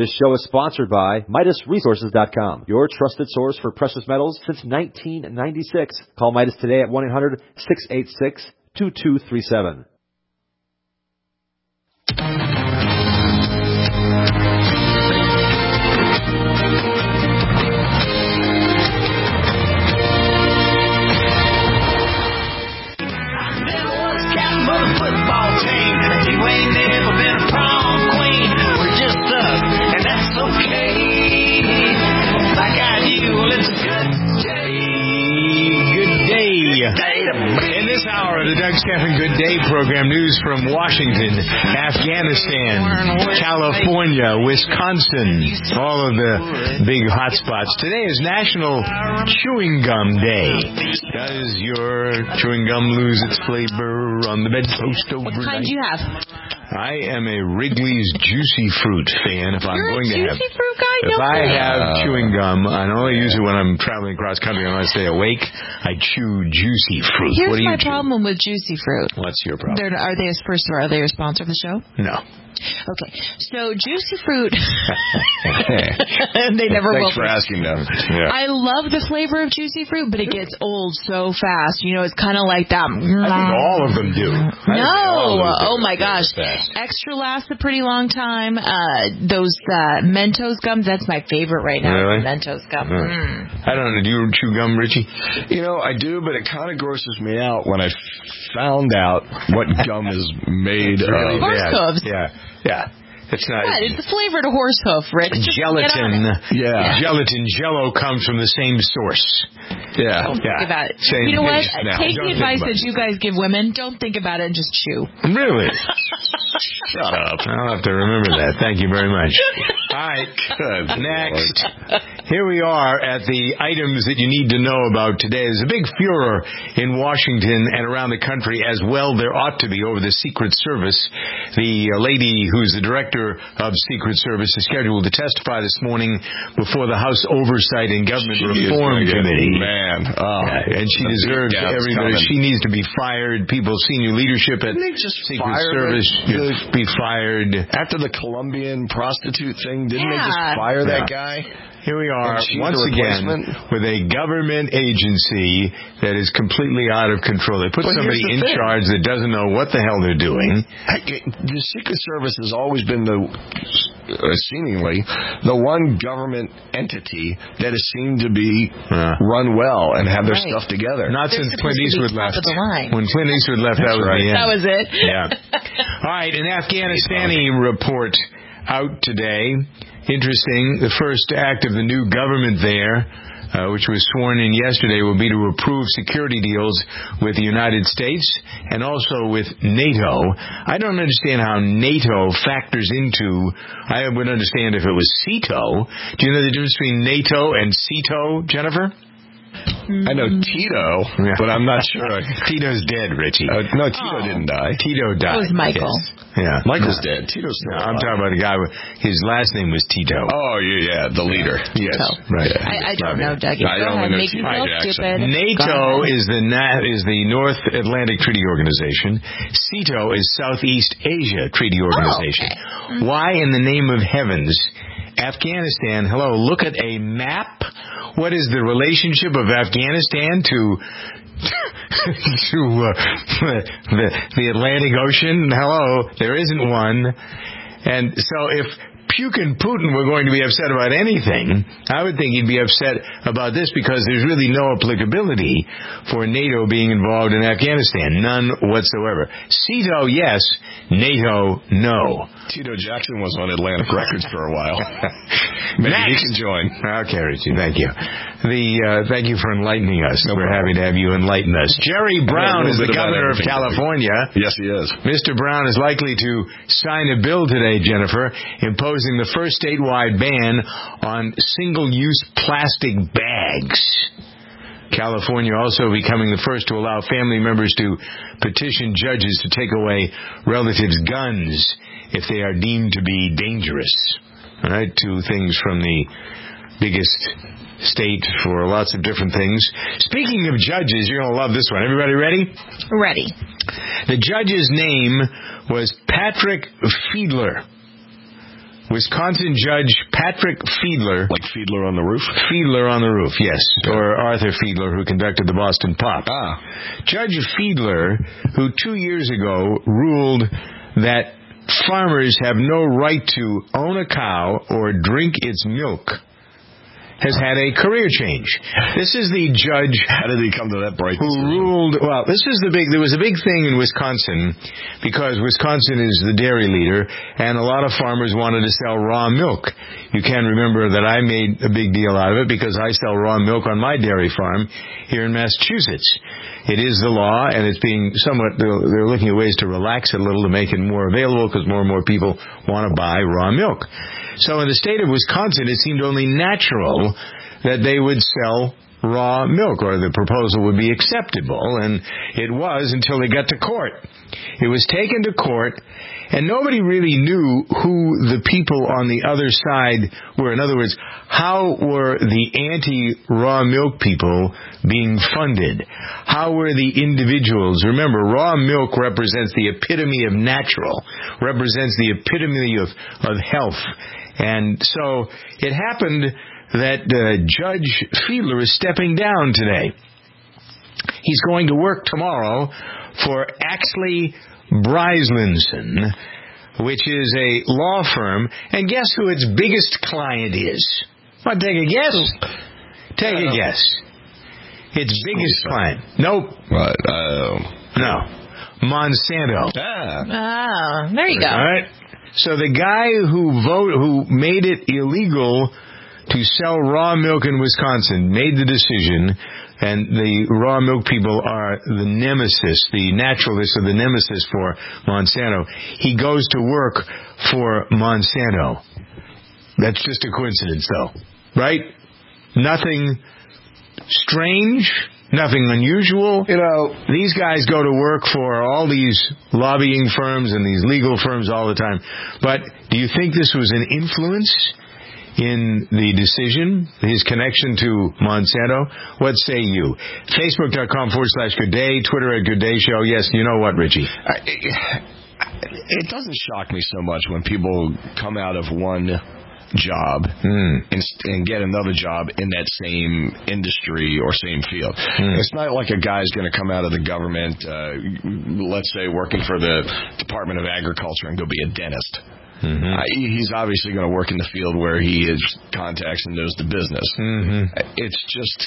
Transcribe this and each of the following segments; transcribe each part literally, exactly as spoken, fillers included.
This show is sponsored by Midas Resources dot com, your trusted source for precious metals since nineteen ninety-six. Call Midas today at one eight hundred, six eight six, two two three seven. In this hour of the Doug Stephan Good Day program, news from Washington, Afghanistan, California, Wisconsin, all of the big hot spots. Today is National Chewing Gum Day. Does your chewing gum lose its flavor on the bedpost overnight? What kind do you have? I am a Wrigley's Juicy Fruit fan. If You're I'm going a to have, Juicy Fruit guy? if No I way. have chewing gum, I only use it when I'm traveling across country. I want to stay awake. I chew Juicy Fruit. Here's what do you my chew? problem with Juicy Fruit. What's your problem? They're, are they a, first of all, are they a sponsor of the show? No. Okay, so Juicy Fruit, they never Thanks will. for asking them. Yeah. I love the flavor of Juicy Fruit, but it gets old so fast. You know, it's kind of like that. I think all of them do. I No, do. oh my gosh. Extra lasts a pretty long time. Uh, those uh, Mentos gums, that's my favorite right now. Really? Mentos gum. Mm. Mm. I don't know. Do you chew gum, Richie? You know, I do, but it kind of grosses me out when I found out what gum is made Really of. Horse bad. hooves. Yeah, yeah. It's not. What? It's a flavored horse hoof, Rick. Just get on Gelatin. it. Yeah. Gelatin. Jello comes from the same source. Yeah. Don't Yeah. think about it. Same You know what? taste now. Take Don't the think advice about that it. you guys give women. Don't think about it and just chew. Really? Shut up. I'll have to remember that. Thank you very much. All right. Good. Next. Here we are at the items that you need to know about today. There's a big furor in Washington and around the country, as well there ought to be, over the Secret Service. The uh, lady who's the director of Secret Service is scheduled to testify this morning before the House Oversight and Government She is Reform gonna get- Committee. Man. Oh, Yeah, and she the deserves beatdown's everybody. coming. She needs to be fired. People, senior leadership at Didn't they just Secret fire Service the- should be fired. After the Colombian prostitute thing, didn't they Yeah. just fire that Yeah. guy? Here we are, And she's once the again, replacement? with a government agency that is completely out of control. They put But somebody here's in the thing. charge that doesn't know what the hell they're doing. Heck, The Secret Service has always been the, uh, seemingly, the one government entity that has seemed to be Uh. run well and have their Right. stuff together. Not They're since Clint supposed to be Eastwood top left. of the line. When Clint Eastwood left, that was right. the end. That was it. Yeah. All right, an Afghanistani report out today. Interesting. The first act of the new government there, uh, which was sworn in yesterday, will be to approve security deals with the United States and also with NATO. I don't understand how NATO factors into, I would understand if it was CETO. Do you know the difference between NATO and CETO, Jennifer? I know Tito, Yeah. but I'm not sure. Tito's dead, Richie. Uh, no, Tito Oh. didn't die. Tito died. That was Michael. Yes. Yeah. Michael's No. dead. Tito's still No, I'm alive. talking about a guy with, his last name was Tito. Oh, yeah, yeah, the leader. Yes, So, right. I, I don't know, Dougie. I Go only ahead, know make me T.I. feel Jackson. stupid. Go NATO ahead. is the Na- is the North Atlantic Treaty Organization. CETO is Southeast Asia Treaty Organization. Oh, okay. Why in the name of heavens, Afghanistan? Hello, look at a map. What is the relationship of Afghanistan to to uh, the the Atlantic Ocean? Hello, there isn't one. And so if Pukin Putin were going to be upset about anything, I would think he'd be upset about this, because there's really no applicability for NATO being involved in Afghanistan. None whatsoever. CETO, yes. NATO, no. Tito Jackson was on Atlantic Records for a while. Maybe he Next. can join. Okay, Richie, thank you. The uh, thank you for enlightening us. No We're problem. happy to have you enlighten us. Jerry Brown little is the bit about governor of everything, California. Yes, he is. Mister Brown is likely to sign a bill today, Jennifer, imposing the first statewide ban on single-use plastic bags. California also becoming the first to allow family members to petition judges to take away relatives' guns if they are deemed to be dangerous. All right, two things from the biggest state for lots of different things. Speaking of judges, you're going to love this one. Everybody ready? Ready. The judge's name was Patrick Fiedler. Wisconsin Judge Patrick Fiedler. Like Fiedler on the Roof? Fiedler on the Roof, yes. Yeah. Or Arthur Fiedler, who conducted the Boston Pop. Ah. Judge Fiedler, who two years ago ruled that farmers have no right to own a cow or drink its milk, has had a career change. This is the judge. How did he come to that bright who decision? ruled? Well, this is the big. There was a big thing in Wisconsin because Wisconsin is the dairy leader, and a lot of farmers wanted to sell raw milk. You can remember that I made a big deal out of it because I sell raw milk on my dairy farm here in Massachusetts. It is the law, and it's being somewhat. They're looking at ways to relax it a little to make it more available because more and more people want to buy raw milk. So in the state of Wisconsin, it seemed only natural that they would sell raw milk, or the proposal would be acceptable, and it was until they got to court. It was taken to court, and nobody really knew who the people on the other side were. In other words, how were the anti-raw milk people being funded? How were the individuals? Remember, raw milk represents the epitome of natural, represents the epitome of, of health. And so it happened that uh, Judge Fiedler is stepping down today. He's going to work tomorrow for Axley Breislinson, which is a law firm. And guess who its biggest client is? Want to take a guess? Take a guess. Its biggest client. Nope. Right. Uh, no. Monsanto. Ah. Oh, there you go. All right. So the guy who vote who made it illegal to sell raw milk in Wisconsin made the decision, and the raw milk people are the nemesis, the naturalists are the nemesis for Monsanto. He goes to work for Monsanto. That's just a coincidence, though, right? Nothing strange. Nothing unusual. You know, these guys go to work for all these lobbying firms and these legal firms all the time. But do you think this was an influence in the decision, his connection to Monsanto? What say you? Facebook.com forward slash Good Day, Twitter at Good Day Show. Yes, you know what, Richie? I, it doesn't shock me so much when people come out of one job mm. and, and get another job in that same industry or same field. Mm. It's not like a guy's going to come out of the government, uh, let's say working for the Department of Agriculture, and go be a dentist. Mm-hmm. Uh, he's obviously going to work in the field where he has contacts and knows the business. Mm-hmm. It's just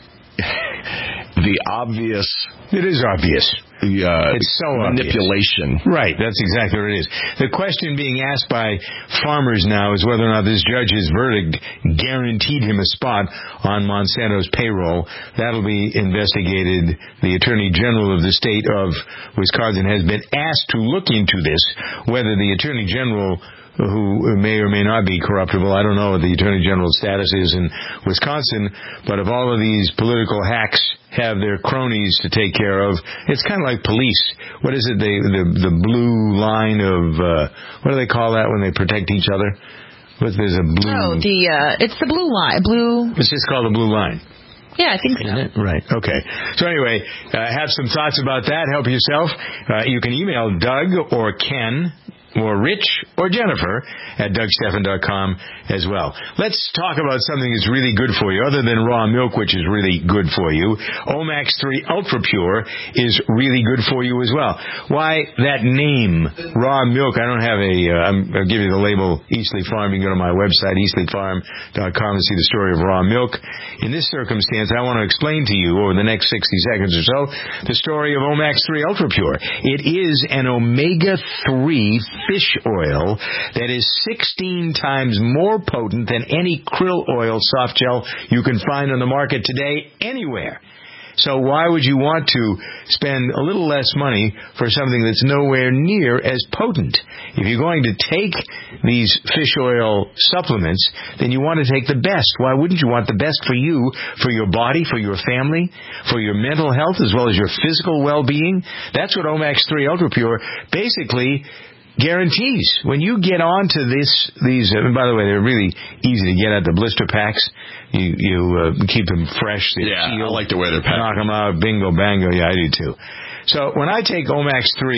the obvious. It is obvious. Uh, it's so manipulation. Obvious. Right, that's exactly what it is. The question being asked by farmers now is whether or not this judge's verdict guaranteed him a spot on Monsanto's payroll. That'll be investigated. The Attorney General of the state of Wisconsin has been asked to look into this, whether the Attorney General, who may or may not be corruptible. I don't know what the Attorney General's status is in Wisconsin, but if all of these political hacks have their cronies to take care of, it's kind of like police. What is it, they, the the blue line of, uh, what do they call that when they protect each other? What, there's a blue... Oh, the, uh, it's the blue line. Blue... It's just called the blue line. Yeah, I think so. Isn't it? Right. Okay. So anyway, uh, have some thoughts about that. Help yourself. Uh, you can email Doug or Ken or Rich or Jennifer at Doug Stephan dot com as well. Let's talk about something that's really good for you, other than raw milk, which is really good for you. Omax three Ultra Pure is really good for you as well. Why that name, raw milk? I don't have a, uh, I'm, I'll give you the label, Eastleigh Farm. You can go to my website, Eastleigh Farm dot com, and see the story of raw milk. In this circumstance, I want to explain to you over the next sixty seconds or so the story of Omax three Ultra Pure. It is an omega three fish oil that is sixteen times more potent than any krill oil soft gel you can find on the market today anywhere. So why would you want to spend a little less money for something that's nowhere near as potent? If you're going to take these fish oil supplements, then you want to take the best. Why wouldn't you want the best for you, for your body, for your family, for your mental health, as well as your physical well-being? That's what Omax three Ultra Pure basically guarantees. When you get onto this, these, and by the way, they're really easy to get at the blister packs. You you uh, keep them fresh. Yeah, sealed. I like the way they're packed. Knock them out, bingo, bango. Yeah, I do too. So when I take Omax three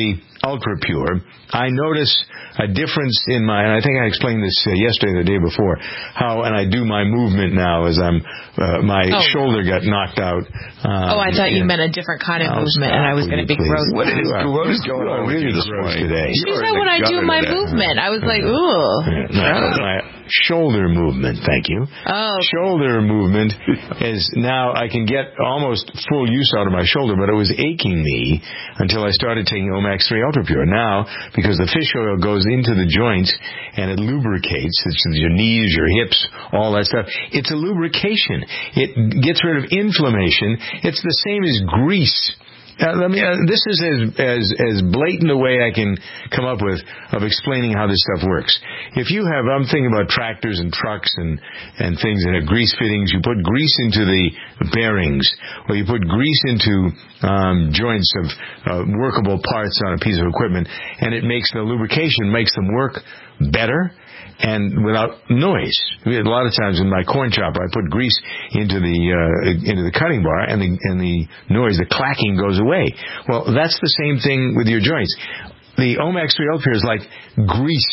Ultra Pure, I notice a difference in my, and I think I explained this uh, yesterday or the day before, how, and I do my movement now as I'm, uh, my oh. shoulder got knocked out. Um, oh, I thought you and, meant a different kind of I'll movement, and I was going to be gross. What is, what is going on with you this morning? Today? She said when I do my today. movement. I was like, ooh. No, my shoulder movement, thank you. Oh. Shoulder movement is now, I can get almost full use out of my shoulder, but it was aching me until I started taking Omax three Ultra Pure. Now, because the fish oil goes into the joints and it lubricates, it's your knees, your hips, all that stuff, it's a lubrication. It gets rid of inflammation. It's the same as grease. Uh, let me, uh, this is as, as, as blatant a way I can come up with of explaining how this stuff works. If you have, I'm thinking about tractors and trucks and, and things that have grease fittings, you put grease into the bearings, or you put grease into um, joints of uh, workable parts on a piece of equipment, and it makes the lubrication, makes them work better and without noise. A lot of times in my corn chopper, I put grease into the uh, into the cutting bar, and the and the noise, the clacking, goes away. Well, that's the same thing with your joints. The Omax three Ultra Pure is like grease.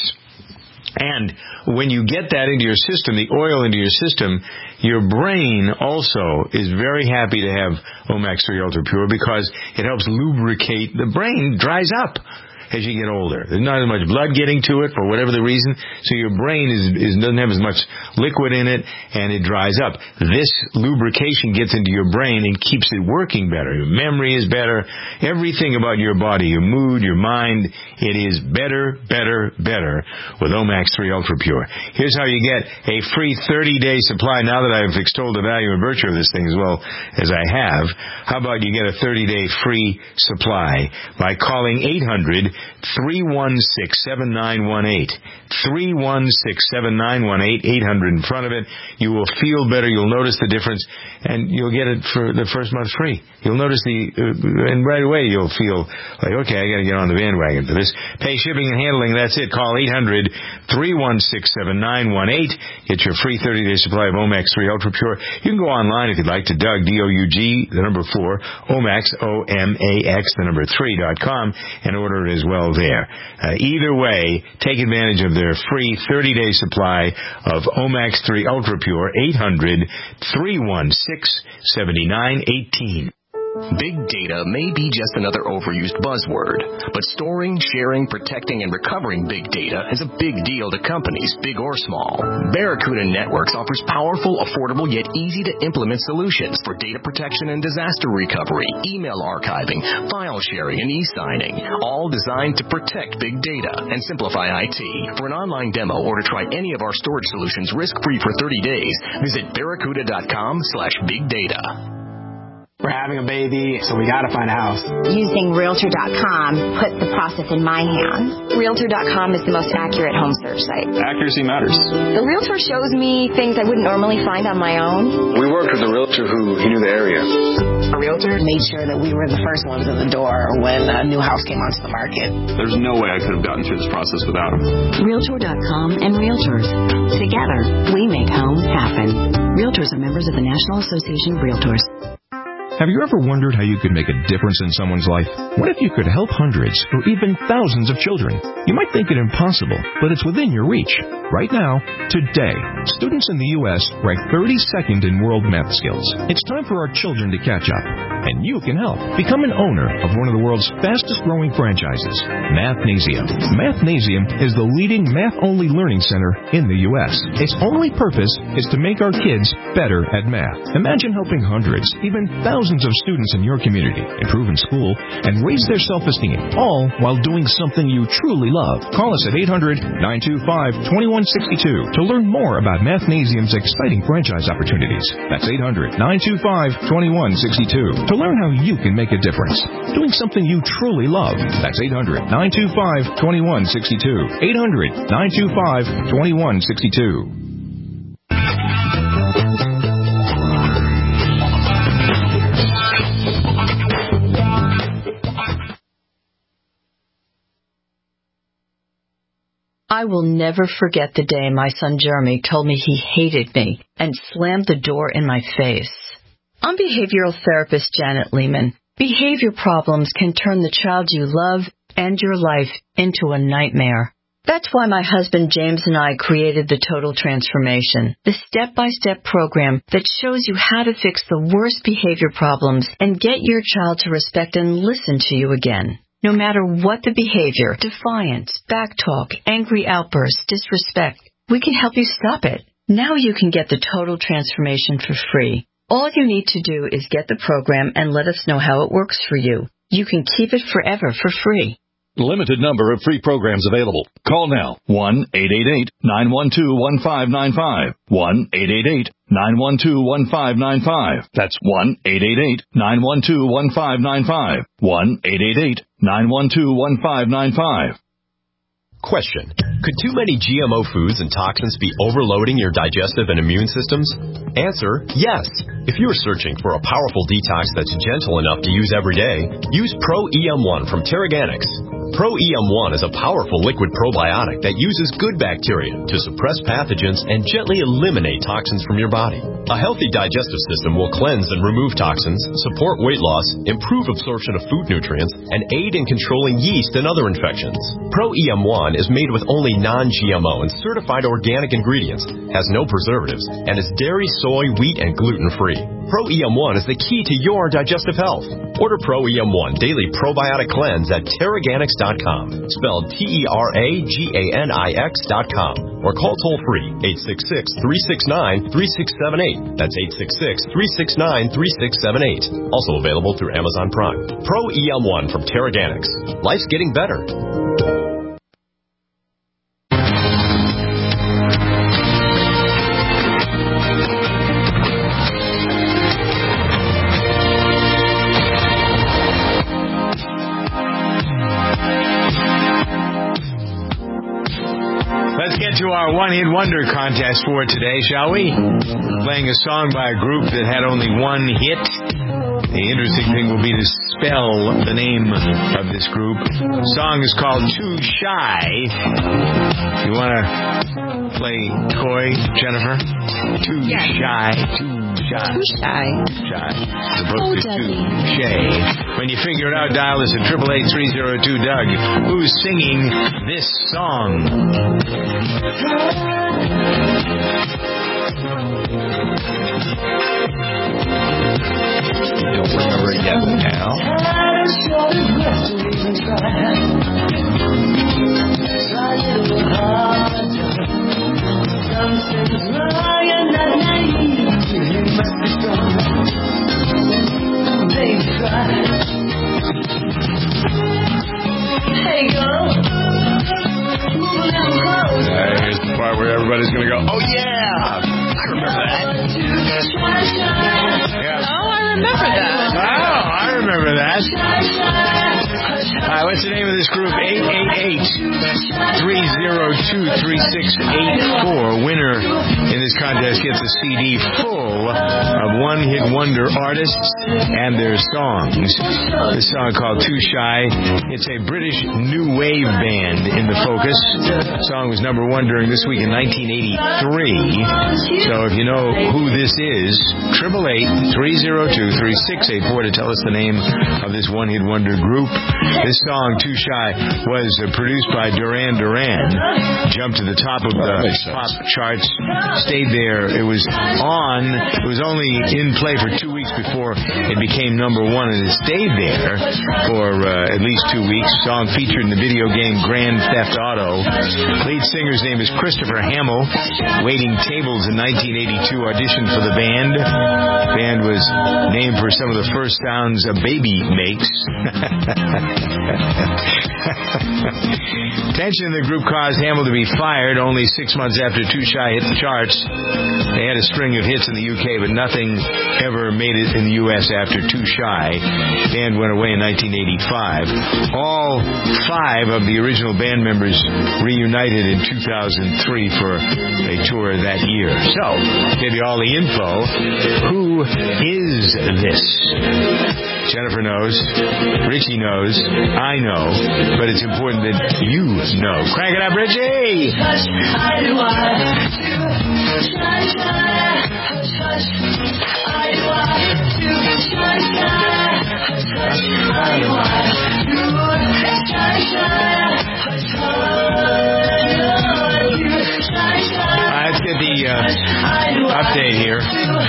And when you get that into your system, the oil into your system, your brain also is very happy to have Omax three Ultra Pure because it helps lubricate. The brain dries up as you get older. There's not as much blood getting to it for whatever the reason, so your brain is, is doesn't have as much liquid in it, and it dries up. This lubrication gets into your brain and keeps it working better. Your memory is better. Everything about your body, your mood, your mind, it is better, better, better with Omax three Ultra Pure. Here's how you get a free thirty-day supply. Now that I've extolled the value and virtue of this thing as well as I have, how about you get a thirty-day free supply by calling eight hundred, three one six, seven nine one eight. three one six, seven nine one eight, eight hundred in front of it. You will feel better. You'll notice the difference, and you'll get it for the first month free. You'll notice the, uh, and right away you'll feel like, okay, I got to get on the bandwagon for this. Pay shipping and handling. That's it. Call eight hundred, three one six, seven nine one eight. Get your free thirty-day supply of Omax three Ultra Pure. You can go online if you'd like to Doug, D O U G, the number four, Omax, O M A X, the number three dot com, and order it as well there. Uh, either way, take advantage of their free thirty-day supply of Omax three Ultra Pure, eight hundred, three one six, seven nine one eight. Big data may be just another overused buzzword, but storing, sharing, protecting, and recovering big data is a big deal to companies, big or small. Barracuda Networks offers powerful, affordable, yet easy-to-implement solutions for data protection and disaster recovery, email archiving, file sharing, and e-signing, all designed to protect big data and simplify I T. For an online demo or to try any of our storage solutions risk-free for thirty days, visit barracuda.com slash big data. We're having a baby, so we got to find a house. Using Realtor dot com put the process in my hands. Realtor dot com is the most accurate home search site. Accuracy matters. The Realtor shows me things I wouldn't normally find on my own. We worked with a Realtor who knew the area. A Realtor made sure that we were the first ones in the door when a new house came onto the market. There's no way I could have gotten through this process without him. Realtor dot com and Realtors. Together, we make home happen. Realtors are members of the National Association of Realtors. Have you ever wondered how you could make a difference in someone's life? What if you could help hundreds or even thousands of children? You might think it impossible, but it's within your reach. Right now, today, students in the U S rank thirty-second in world math skills. It's time for our children to catch up, and you can help. Become an owner of one of the world's fastest-growing franchises, Mathnasium. Mathnasium is the leading math-only learning center in the U S. Its only purpose is to make our kids better at math. Imagine helping hundreds, even thousands of students in your community improve in school and raise their self-esteem, all while doing something you truly love. Call us at eight hundred, nine two five, two one six two to learn more about Mathnasium's exciting franchise opportunities. That's eight hundred, nine two five, two one six two to learn how you can make a difference doing something you truly love. That's eight hundred, nine two five, two one six two. eight hundred, nine two five, two one six two. I will never forget the day my son Jeremy told me he hated me and slammed the door in my face. I'm behavioral therapist Janet Lehman. Behavior problems can turn the child you love and your life into a nightmare. That's why my husband James and I created the Total Transformation, the step-by-step program that shows you how to fix the worst behavior problems and get your child to respect and listen to you again. No matter what the behavior, defiance, backtalk, angry outbursts, disrespect, we can help you stop it. Now you can get the Total Transformation for free. All you need to do is get the program and let us know how it works for you. You can keep it forever for free. Limited number of free programs available. Call now. one eight eight eight, nine one two, one five nine five. one eight eight eight, nine one two, one five nine five. That's one eight eight eight, nine one two, one five nine five. one eight eight eight, nine one two, one five nine five. Question. Could too many G M O foods and toxins be overloading your digestive and immune systems? Answer, yes. If you're searching for a powerful detox that's gentle enough to use every day, use Pro E M one from Terraganics. Pro E M one is a powerful liquid probiotic that uses good bacteria to suppress pathogens and gently eliminate toxins from your body. A healthy digestive system will cleanse and remove toxins, support weight loss, improve absorption of food nutrients, and aid in controlling yeast and other infections. Pro E M one is made with only non-G M O and certified organic ingredients, has no preservatives, and is dairy, soy, wheat, and gluten-free. Pro E M one is the key to your digestive health. Order Pro E M one Daily Probiotic Cleanse at Terraganics dot com, spelled T E R A G A N I X dot com, or call toll-free eight six six, three six nine, three six seven eight. That's eight six six, three six nine, three six seven eight. Also available through Amazon Prime. Pro E M one from Terraganics. Life's getting better. Let's get to our one-hit wonder contest for today, shall we? Playing a song by a group that had only one hit. The interesting thing will be to spell the name of this group. The song is called Too Shy. You want to play coy, Jennifer? Too yeah. shy. Too shy. Too shy. Shy. Supposed to be too shay. When you figure it out, dial us at eight eight eight, three oh two, Doug. Who's singing this song? Don't remember it yet now. Hey girl, uh, here's the part where everybody's going to go, oh yeah, I remember that. Yeah. Oh, I remember that. Oh, I remember that. All right, what's the name of this group? eight eight eight, three oh two, three six eight four. Winner in this contest gets a C D full of one-hit wonder artists and their songs. This song called Too Shy. It's a British new wave band in the focus. The song was number one during This Week in nineteen eighty-three. So if you know who this is, eight eight eight, three oh two, three six eight four to tell us the name of this one-hit wonder group. This song, Too Shy, was uh, produced by Duran Duran, jumped to the top of the pop charts, stayed there. It was on, it was only in play for two weeks before it became number one, and it stayed there for uh, at least two weeks. The song featured in the video game Grand Theft Auto. Lead singer's name is Christopher Hamill. Waiting Tables in nineteen eighty-two auditioned for the band. The band was named for some of the first sounds a baby makes. Tension in the group caused Hamill to be fired only six months after Too Shy hit the charts. They had a string of hits in the U K, but nothing ever made it in the U S after Too Shy. The band went away in nineteen eighty-five. All five of the original band members reunited in two thousand three for a tour that year. So, give you all the info. Who is this? Jennifer knows, Richie knows, I know, but it's important that you know. Crank it up, Richie! Update here.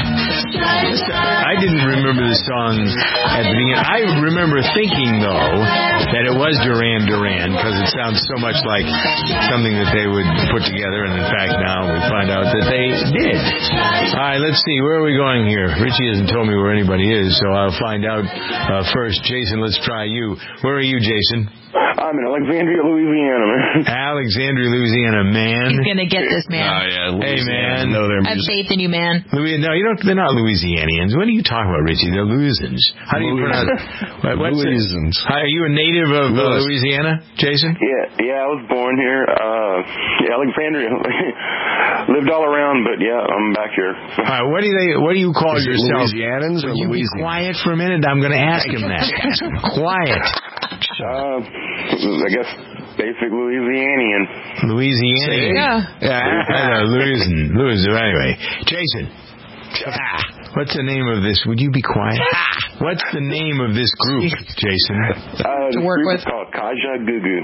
I didn't remember the song at the beginning. I remember thinking, though, that it was Duran Duran because it sounds so much like something that they would put together, and in fact, now we find out that they did. All right, let's see. Where are we going here? Richie hasn't told me where anybody is, so I'll find out uh, first. Jason, let's try you. Where are you, Jason? I'm in Alexandria, Louisiana, man. Alexandria, Louisiana, man. He's gonna get this, man. Oh, yeah, hey, man. No, I have faith in you, man. Louis, no, you don't. They're not Louisianians. What are you talking about, Richie? They're Louisans. How do you pronounce it? What's Louisans. It? Are you a native of uh, Louisiana, Jason? Yeah, yeah. I was born here. Uh, yeah, Alexandria. Lived all around, but yeah, I'm back here. All right. What do they? What do you call Is yourself? Louisianans or Will you Louisians? be quiet for a minute? I'm going to ask him that. Quiet. Uh, I guess basic Louisianian. Louisianian. Yeah. Yeah. I know, Louisian. Louisian. Anyway, Jason. Ah, what's the name of this? Would you be quiet? Ah, what's the name of this group, Jason? Uh, to work with? It's called Kaja Gugu.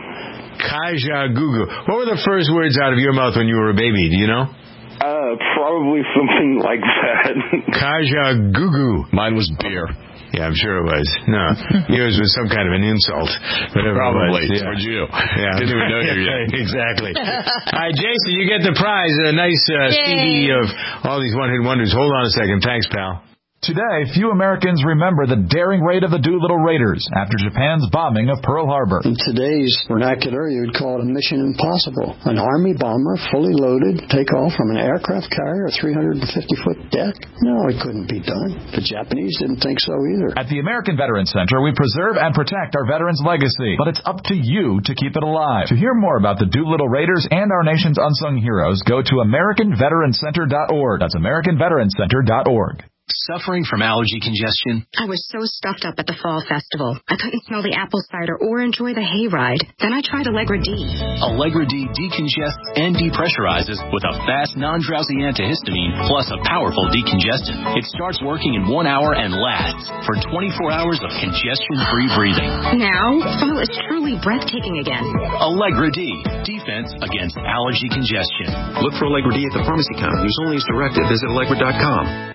Kaja Gugu. What were the first words out of your mouth when you were a baby? Do you know? Uh, probably something like that. Kaja Gugu. Mine was beer. Yeah, I'm sure it was. No, yours was some kind of an insult. Whatever Probably. it was. Yeah. Towards you. Yeah. Didn't even know you yet. Exactly. All right, Jason, you get the prize. A nice uh, C D of all these one-hit wonders. Hold on a second. Thanks, pal. Today, few Americans remember the daring raid of the Doolittle Raiders after Japan's bombing of Pearl Harbor. In today's vernacular, you would call it a mission impossible. An Army bomber, fully loaded, take off from an aircraft carrier, a three hundred fifty foot deck? No, it couldn't be done. The Japanese didn't think so either. At the American Veterans Center, we preserve and protect our veterans' legacy, but it's up to you to keep it alive. To hear more about the Doolittle Raiders and our nation's unsung heroes, go to American Veterans Center dot org. That's American Veterans Center dot org. Suffering from allergy congestion? I was so stuffed up at the fall festival. I couldn't smell the apple cider or enjoy the hayride. Then I tried Allegra D. Allegra D decongests and depressurizes with a fast, non-drowsy antihistamine plus a powerful decongestant. It starts working in one hour and lasts for twenty-four hours of congestion-free breathing. Now, fall is truly breathtaking again. Allegra D. Defense against allergy congestion. Look for Allegra D at the pharmacy counter. Use only as directed. Visit Allegra dot com.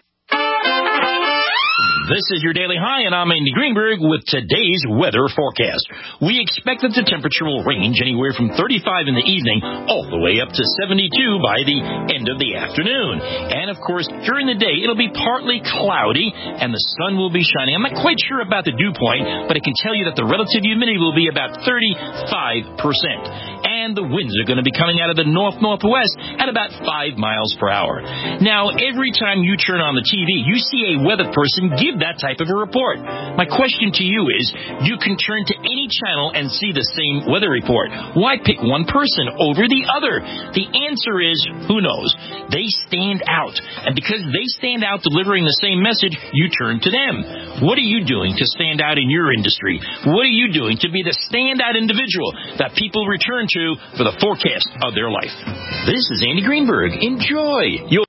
This is your Daily High, and I'm Andy Greenberg with today's weather forecast. We expect that the temperature will range anywhere from thirty-five in the evening all the way up to seventy-two by the end of the afternoon. And, of course, during the day, it'll be partly cloudy, and the sun will be shining. I'm not quite sure about the dew point, but I can tell you that the relative humidity will be about thirty-five percent. And the winds are going to be coming out of the north-northwest at about five miles per hour. Now, every time you turn on the T V, you see a weather person give that type of a report. My question to you is, you can turn to any channel and see the same weather report. Why pick one person over the other? The answer is, who knows? They stand out. And because they stand out delivering the same message, you turn to them. What are you doing to stand out in your industry? What are you doing to be the standout individual that people return to for the forecast of their life? This is Andy Greenberg. Enjoy your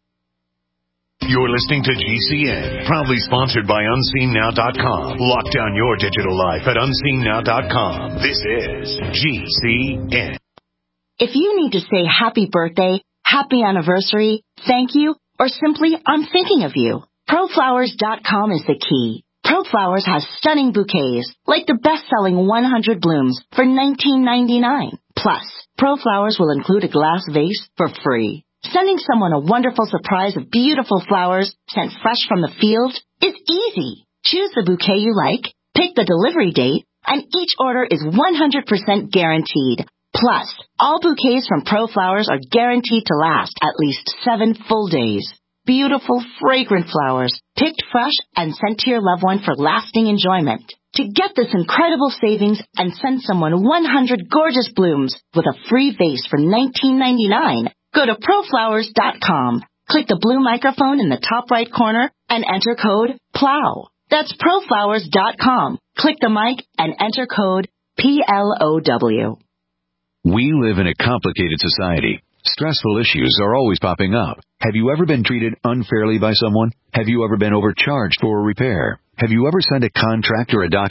You're listening to G C N, proudly sponsored by Unseen Now dot com. Lock down your digital life at Unseen Now dot com. This is G C N. If you need to say happy birthday, happy anniversary, thank you, or simply I'm thinking of you, Pro Flowers dot com is the key. ProFlowers has stunning bouquets, like the best-selling one hundred blooms for nineteen ninety-nine. Plus, ProFlowers will include a glass vase for free. Sending someone a wonderful surprise of beautiful flowers sent fresh from the field is easy. Choose the bouquet you like, pick the delivery date, and each order is one hundred percent guaranteed. Plus, all bouquets from ProFlowers are guaranteed to last at least seven full days. Beautiful, fragrant flowers, picked fresh and sent to your loved one for lasting enjoyment. To get this incredible savings and send someone one hundred gorgeous blooms with a free vase for nineteen ninety-nine, go to Pro Flowers dot com. Click the blue microphone in the top right corner and enter code PLOW. That's Pro Flowers dot com. Click the mic and enter code P L O W. We live in a complicated society. Stressful issues are always popping up. Have you ever been treated unfairly by someone? Have you ever been overcharged for a repair? Have you ever signed a contract or a document?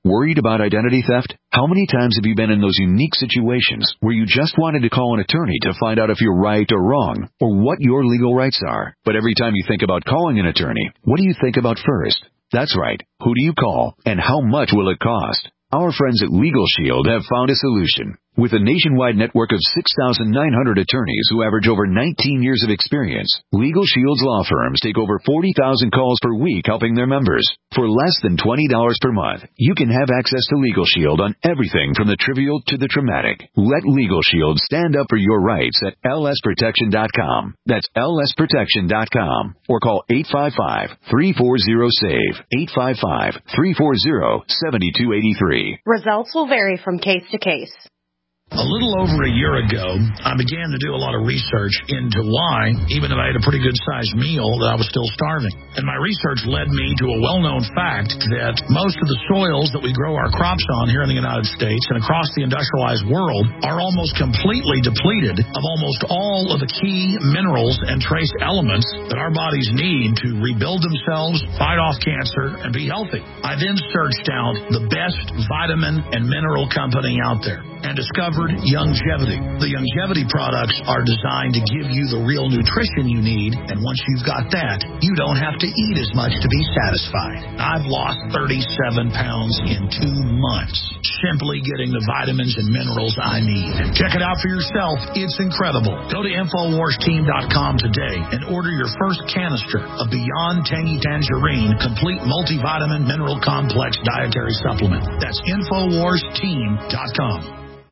Worried about identity theft? How many times have you been in those unique situations where you just wanted to call an attorney to find out if you're right or wrong, or what your legal rights are? But every time you think about calling an attorney, what do you think about first? That's right. Who do you call, and how much will it cost? Our friends at Legal Shield have found a solution. With a nationwide network of six thousand nine hundred attorneys who average over nineteen years of experience, Legal Shield's law firms take over forty thousand calls per week helping their members. For less than twenty dollars per month, you can have access to Legal Shield on everything from the trivial to the traumatic. Let Legal Shield stand up for your rights at L S protection dot com. That's L S protection dot com. Or call eight five five, three four zero, SAVE, eight five five, three four zero, seven two eight three. Results will vary from case to case. A little over a year ago, I began to do a lot of research into why, even if I had a pretty good-sized meal, that I was still starving. And my research led me to a well-known fact that most of the soils that we grow our crops on here in the United States and across the industrialized world are almost completely depleted of almost all of the key minerals and trace elements that our bodies need to rebuild themselves, fight off cancer, and be healthy. I then searched out the best vitamin and mineral company out there and discovered Youngevity. The Youngevity products are designed to give you the real nutrition you need, and once you've got that, you don't have to eat as much to be satisfied. I've lost thirty-seven pounds in two months simply getting the vitamins and minerals I need. Check it out for yourself. It's incredible. Go to Infowars Team dot com today and order your first canister of Beyond Tangy Tangerine Complete Multivitamin Mineral Complex Dietary Supplement. That's Infowars Team dot com.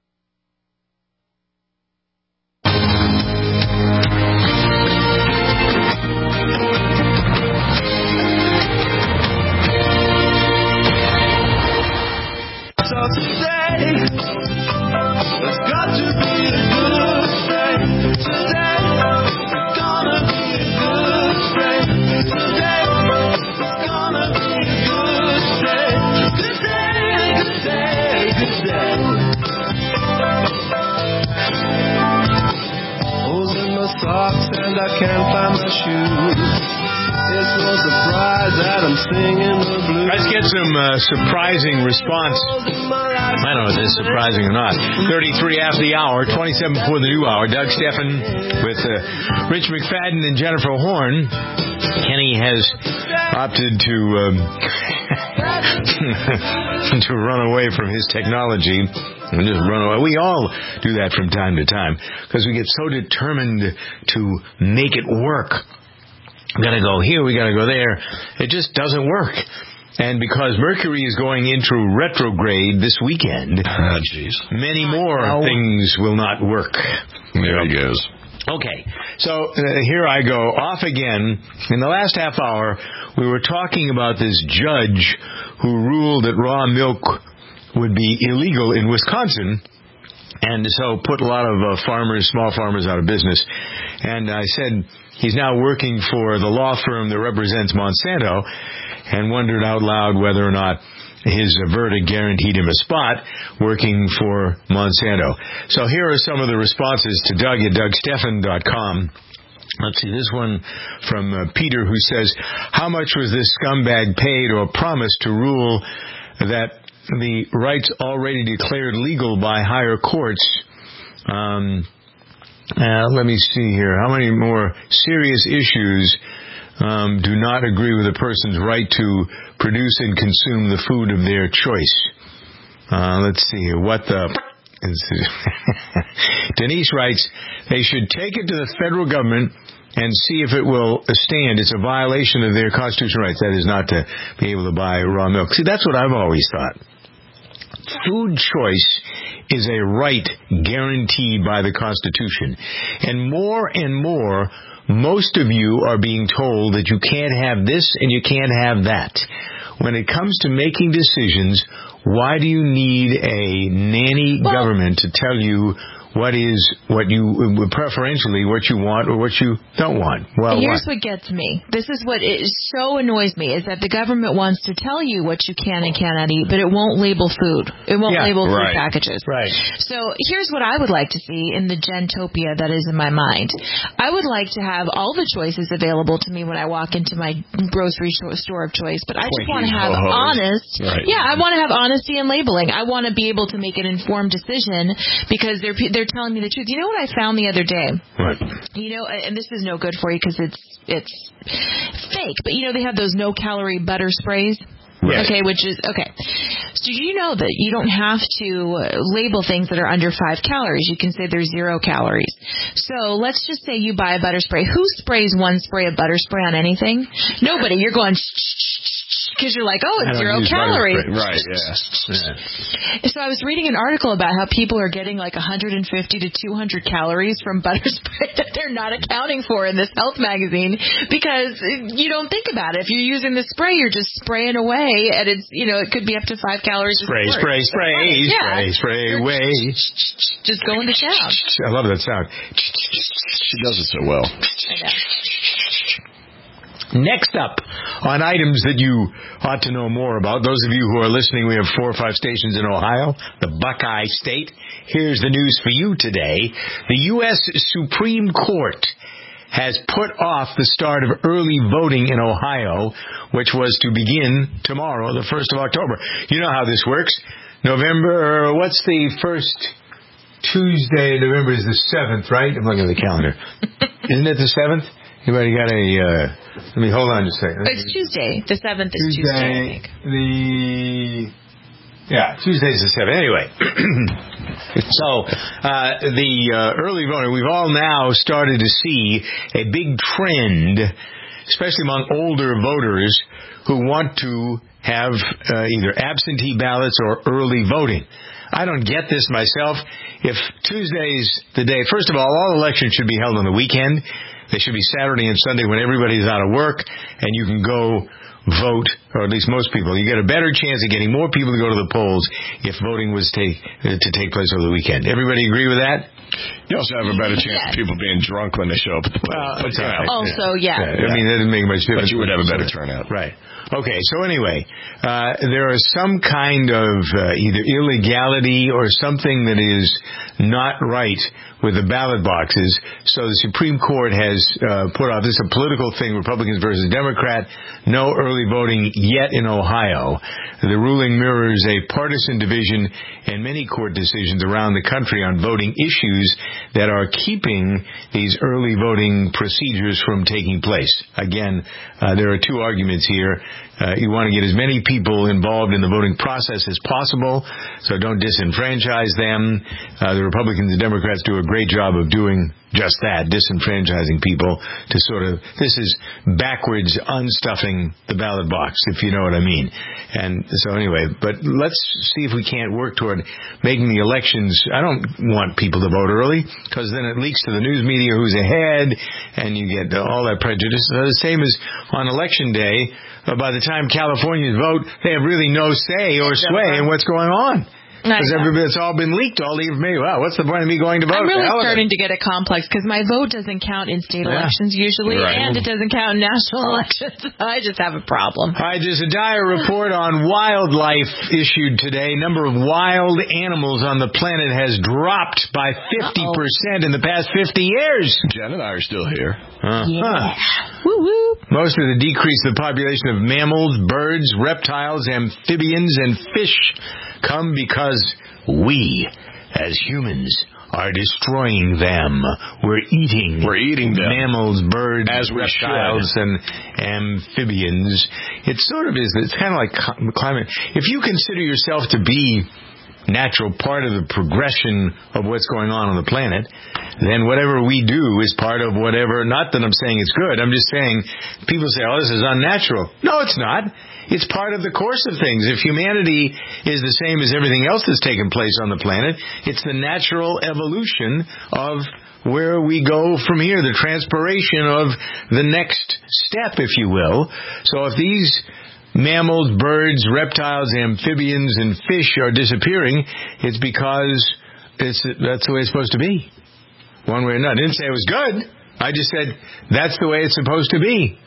And I can't find my shoes. It's no surprise that I'm singing the blues. Let's get some uh, surprising response. I don't know if it's surprising or not. thirty-three after the hour, twenty-seven before the new hour. Doug Steffen with uh, Rich McFadden and Jennifer Horn. Kenny has opted to um, to run away from his technology and just run away. We all do that from time to time because we get so determined to make it work. We got to go here, we got to go there. It just doesn't work. And because Mercury is going into retrograde this weekend, oh, geez. many more oh. things will not work. There he goes. Okay, so uh, here I go, off again. In the last half hour, we were talking about this judge who ruled that raw milk would be illegal in Wisconsin, and so put a lot of uh, farmers, small farmers, out of business. And I said he's now working for the law firm that represents Monsanto, and wondered out loud whether or not his verdict guaranteed him a spot working for Monsanto. So here are some of the responses to Doug at Doug Steffen dot com. Let's see, this one from uh, Peter, who says, how much was this scumbag paid or promised to rule that the rights already declared legal by higher courts? Um, uh, let me see here. How many more serious issues Um, do not agree with a person's right to produce and consume the food of their choice? Uh, let's see here. What the... Denise writes, they should take it to the federal government and see if it will stand. It's a violation of their constitutional rights. That is not to be able to buy raw milk. See, that's what I've always thought. Food choice is a right guaranteed by the Constitution. And more and more, most of you are being told that you can't have this and you can't have that. When it comes to making decisions, why do you need a nanny well, government to tell you what is what you preferentially what you want or what you don't want. Well, here's what? what gets me. This is what it so annoys me is that the government wants to tell you what you can and cannot eat, but it won't label food. It won't Yeah, label right. food packages. Right. So here's what I would like to see in the gentopia that is in my mind. I would like to have all the choices available to me when I walk into my grocery store of choice, but I just want to have Twinkies, ho-hos. honest. Right. Yeah, I want to have honesty in labeling. I want to be able to make an informed decision because they're they're telling me the truth. You know what I found the other day? What? You know, and this is no good for you because it's it's fake. But you know, they have those no calorie butter sprays. Yes. Okay, which is okay. So do you know that you don't have to uh, label things that are under five calories? You can say they're zero calories. So let's just say you buy a butter spray. Who sprays one spray of butter spray on anything? Nobody. You're going because you're like, oh, it's zero calories. Right, yeah. yeah. So I was reading an article about how people are getting like one hundred fifty to two hundred calories from butter spray that they're not accounting for in this health magazine because you don't think about it. If you're using the spray, you're just spraying away, and it's, you know, it could be up to five calories. Spray, spray, spray, yeah. spray, spray, away. Just going to town. I love that sound. She does it so well. I know. Next up, on items that you ought to know more about, those of you who are listening, we have four or five stations in Ohio, the Buckeye State. Here's the news for you today. The U S Supreme Court has put off the start of early voting in Ohio, which was to begin tomorrow, the first of October. You know how this works. November, what's the first Tuesday in November is the seventh, right? I'm looking at the calendar. Isn't it the seventh? Anybody got a, uh, let me, hold on just a second. It's Tuesday. The seventh is Tuesday, Tuesday, I think. the, yeah, Tuesday's the seventh. Anyway, so uh, the uh, early voting, we've all now started to see a big trend, especially among older voters who want to have uh, either absentee ballots or early voting. I don't get this myself. If Tuesday's the day, first of all, all elections should be held on the weekend. They should be Saturday and Sunday when everybody's out of work and you can go vote, or at least most people. You get a better chance of getting more people to go to the polls if voting was take, uh, to take place over the weekend. Everybody agree with that? You also have a better chance yes. of people being drunk when they show up at the polls. Well, that's right. Also, yeah. yeah. I mean, that doesn't make much difference. But you would have a better turnout. Right. Okay, so anyway, uh, there is some kind of uh, either illegality or something that is not right with the ballot boxes. So the Supreme Court has uh, put out, this is a political thing, Republicans versus Democrat, no early voting yet in Ohio. The ruling mirrors a partisan division and many court decisions around the country on voting issues that are keeping these early voting procedures from taking place. Again, uh, there are two arguments here. Uh, you want to get as many people involved in the voting process as possible, so don't disenfranchise them. Uh, the Republicans and Democrats do a great job of doing just that, disenfranchising people to sort of, this is backwards unstuffing the ballot box, if you know what I mean. And so anyway, but let's see if we can't work toward making the elections, I don't want people to vote early, because then it leaks to the news media who's ahead, and you get all that prejudice. So the same as on election day, uh, by the time Californians vote, they have really no say or sway in what's going on. Because it's all been leaked, all the information. Wow, what's the point of me going to vote? I'm really starting to get a complex because my vote doesn't count in state yeah. elections usually, right. and it doesn't count in national elections. I just have a problem. All right, there's a dire report on wildlife issued today. Number of wild animals on the planet has dropped by fifty percent Uh-oh. in the past fifty years. Jen and I are still here. Uh-huh. Yeah. Woo woo. Most of the decrease in the population of mammals, birds, reptiles, amphibians, and fish come because we, as humans, are destroying them. We're eating. We're eating them. Mammals, birds, as reptiles, and amphibians. It sort of is. It's kind of like climate. If you consider yourself to be natural part of the progression of what's going on on the planet, then whatever we do is part of whatever, not that I'm saying it's good, I'm just saying, people say, oh, this is unnatural. No, it's not. It's part of the course of things. If humanity is the same as everything else that's taken place on the planet, it's the natural evolution of where we go from here, the transpiration of the next step, if you will. So if these mammals, birds, reptiles, amphibians, and fish are disappearing, it's because it's that's the way it's supposed to be. One way or another. I didn't say it was good. I just said that's the way it's supposed to be.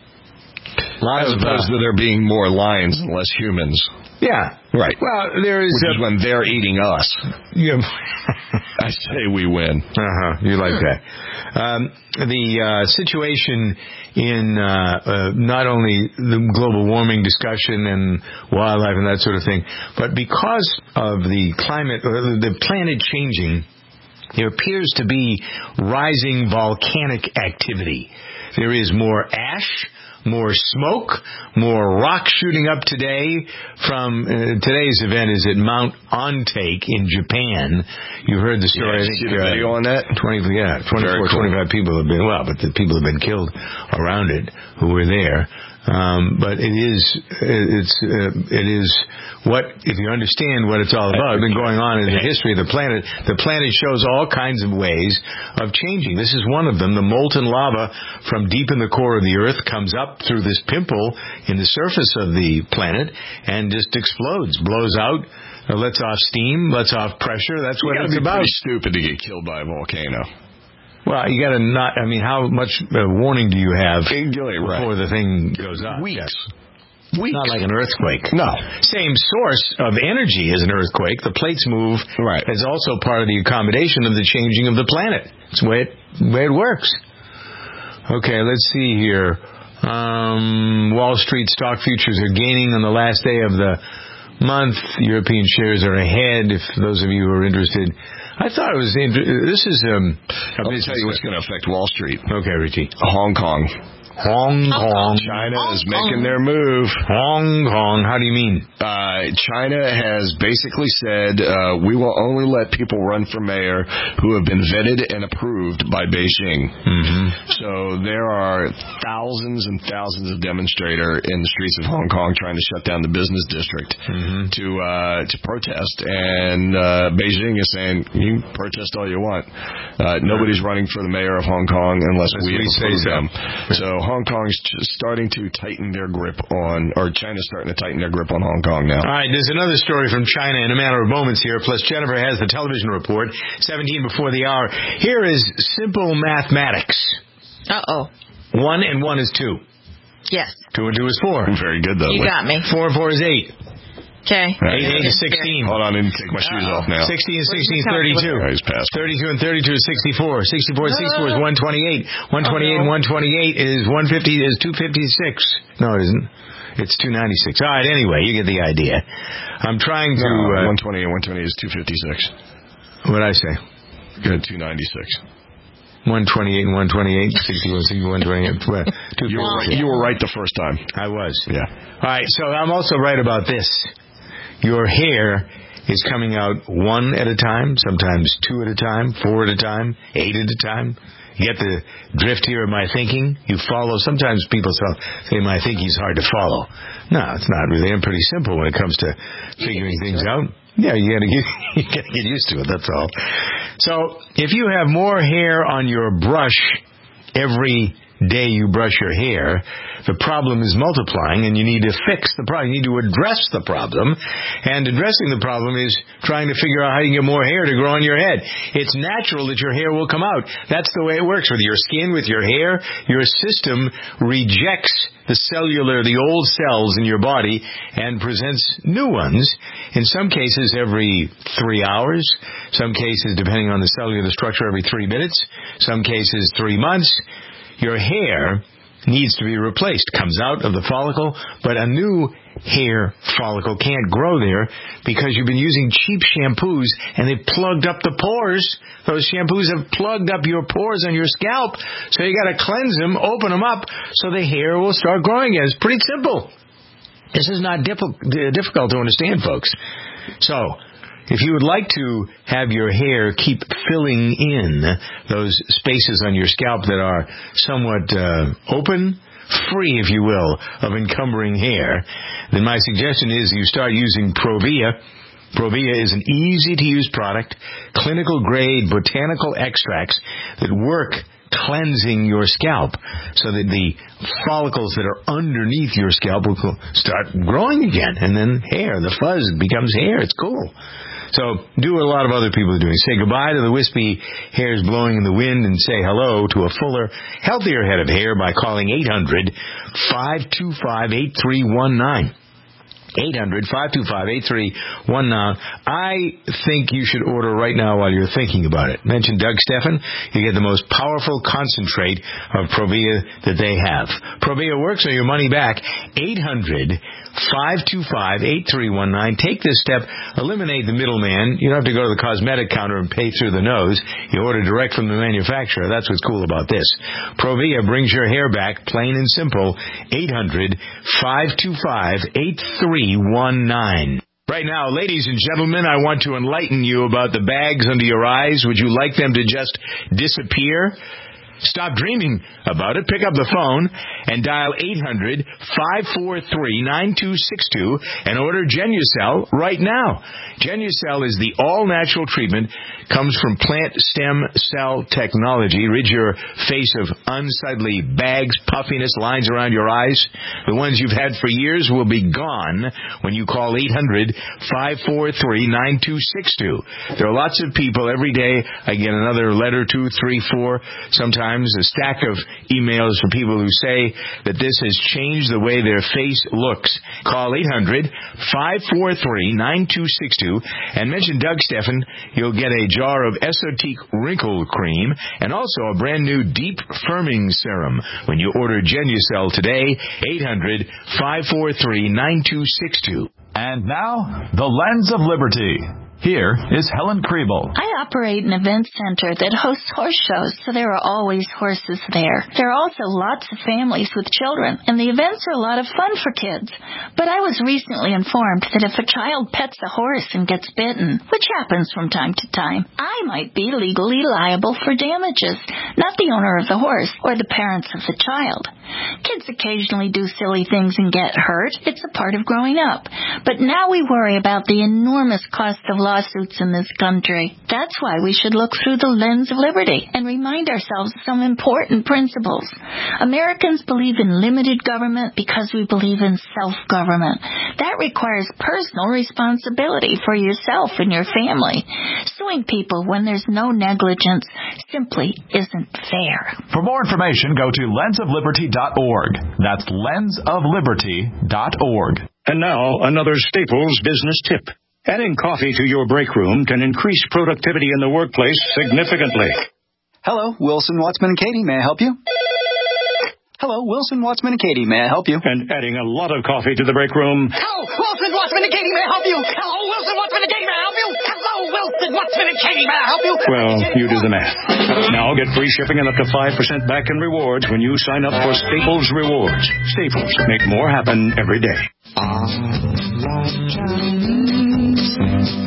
As opposed to there being more lions and less humans. Yeah. Right. Well, there is... Which is when they're eating us. Yeah. I say we win. Uh-huh. You like that. Um, the uh, situation in uh, uh, not only the global warming discussion and wildlife and that sort of thing, but because of the climate, uh, the planet changing, there appears to be rising volcanic activity. There is more ash, more smoke, more rock shooting up today from uh, today's event is at Mount Ontake in Japan. You heard the story. Yeah, I think, see the uh, video on that? twenty, yeah, twenty-four, cool. twenty-five people have been, well, but the people have been killed around it who were there. Um, but it is, it's, uh, it is what, if you understand what it's all about, been going on in the history of the planet, the planet shows all kinds of ways of changing. This is one of them. The molten lava from deep in the core of the Earth comes up through this pimple in the surface of the planet and just explodes, blows out, uh, lets off steam, lets off pressure. That's what it's about. Pretty stupid to get killed by a volcano. Well, you got to not, I mean, how much uh, warning do you have Exactly, before right. the thing goes up? Weeks. Yes. Weeks. Not like an earthquake. No. Same source of energy as an earthquake. The plates move right. as also part of the accommodation of the changing of the planet. It's the way it, the way it works. Okay, let's see here. Um, Wall Street stock futures are gaining on the last day of the month. European shares are ahead, if those of you who are interested. I thought it was interesting. This is um. I'll tell you what's going to affect Wall Street. Okay, Richie. Hong Kong. Hong Kong. China is making their move. Hong Kong. How do you mean? Uh, China has basically said uh, we will only let people run for mayor who have been vetted and approved by Beijing. Mm-hmm. So there are thousands and thousands of demonstrators in the streets of Hong Kong trying to shut down the business district mm-hmm. to uh, to protest. And uh, Beijing is saying, you can protest all you want. Uh, nobody's running for the mayor of Hong Kong unless As we, we say so. them. So Hong Kong's starting to tighten their grip on, or China's starting to tighten their grip on Hong Kong now. All right, there's another story from China in a matter of moments here, plus Jennifer has the television report, seventeen before the hour. Here is simple mathematics. Uh-oh. One and one is two. Yes. Two and two is four. Very good, though. You got me. Four and four is eight. Okay. Eight, eight is sixteen. Hold on, I didn't take my shoes Uh-oh. off now. Sixteen and sixteen is thirty-two. Oh, he's passed. Thirty-two and thirty-two is sixty-four. Sixty-four and sixty-four is one twenty-eight. One twenty-eight and one twenty-eight is one fifty is two fifty-six. No, it isn't. It's two ninety-six. All right. Anyway, you get the idea. I'm trying to. No, uh, one twenty-eight and one twenty-eight is two fifty-six. What did I say? Good, two ninety-six. one twenty-eight and one twenty-eight, sixty-one, sixty-one, twenty-eight. You were right. You were right the first time. I was. Yeah. All right. So I'm also right about this. Your hair is coming out one at a time, sometimes two at a time, four at a time, eight at a time. You get the drift here of my thinking. You follow. Sometimes people say my thinking is hard to follow. No, it's not really. I'm pretty simple when it comes to figuring things out. Yeah, you gotta get you gotta get used to it. That's all. So if you have more hair on your brush every day you brush your hair, the problem is multiplying, and you need to fix the problem. You need to address the problem, and addressing the problem is trying to figure out how you can get more hair to grow on your head. It's natural that your hair will come out. That's the way it works with your skin, with your hair. Your system rejects the cellular, the old cells in your body, and presents new ones. In some cases, every three hours. Some cases, depending on the cellular structure, every three minutes. Some cases, three months. Your hair needs to be replaced. Comes out of the follicle, but a new hair follicle can't grow there because you've been using cheap shampoos and they've plugged up the pores. Those shampoos have plugged up your pores on your scalp, so you got to cleanse them, open them up, so the hair will start growing again. It's pretty simple. This is not diff- difficult to understand, folks. So, if you would like to have your hair keep filling in those spaces on your scalp that are somewhat uh, open, free, if you will, of encumbering hair, then my suggestion is you start using Provia. Provia is an easy-to-use product, clinical-grade botanical extracts that work cleansing your scalp so that the follicles that are underneath your scalp will start growing again, and then hair, the fuzz becomes hair. It's cool. So do what a lot of other people are doing. Say goodbye to the wispy hairs blowing in the wind and say hello to a fuller, healthier head of hair by calling eight hundred, five two five, eight three one nine. eight hundred, five two five, eight three one nine. I think you should order right now while you're thinking about it. Mention Doug Steffen. You get the most powerful concentrate of Provia that they have. Provia works on your money back. eight hundred, five two five, eight three one nine. Take this step. Eliminate the middleman. You don't have to go to the cosmetic counter and pay through the nose. You order direct from the manufacturer. That's what's cool about this. Provia brings your hair back, plain and simple. eight hundred, five two five, eight three one nine. Right now, ladies and gentlemen, I want to enlighten you about the bags under your eyes. Would you like them to just disappear? Stop dreaming about it. Pick up the phone and dial eight hundred, five four three, nine two six two and order Genucel right now. Genucel is the all-natural treatment, comes from plant stem cell technology. Rid your face of unsightly bags, puffiness, lines around your eyes. The ones you've had for years will be gone when you call eight hundred, five four three, nine two six two. There are lots of people every day. I get another letter, two, three, four, sometimes a stack of emails from people who say that this has changed the way their face looks. Call eight hundred, five four three, nine two six two and mention Doug Steffen. You'll get a jar of Esotique Wrinkle Cream and also a brand new Deep Firming Serum when you order Genucel today. eight hundred, five four three, nine two six two. And now, the Lens of Liberty. Here is Helen Kriebel. I operate an event center that hosts horse shows, so there are always horses there. There are also lots of families with children, and the events are a lot of fun for kids. But I was recently informed that if a child pets a horse and gets bitten, which happens from time to time, I might be legally liable for damages, not the owner of the horse or the parents of the child. Kids occasionally do silly things and get hurt. It's a part of growing up. But now we worry about the enormous cost of lawsuits in this country. That's why we should look through the lens of liberty and remind ourselves of some important principles. Americans believe in limited government because we believe in self-government. That requires personal responsibility for yourself and your family. Suing people when there's no negligence simply isn't fair. For more information, go to lens of liberty dot org. That's lens of liberty dot org. And now, another Staples business tip. Adding coffee to your break room can increase productivity in the workplace significantly. Hello, Wilson, Wattsman, and Katie. May I help you? Hello, Wilson, Wattsman, and Katie. May I help you? And adding a lot of coffee to the break room. Hello, Wilson, Wattsman, and Katie. May I help you? Hello, Wilson, Wattsman, and Katie. May I help you? Hello, Wilson, Wattsman, and Katie. May I help you? Well, you do the math. Now get free shipping and up to five percent back in rewards when you sign up for Staples Rewards. Staples. Make more happen every day. I like Chinese.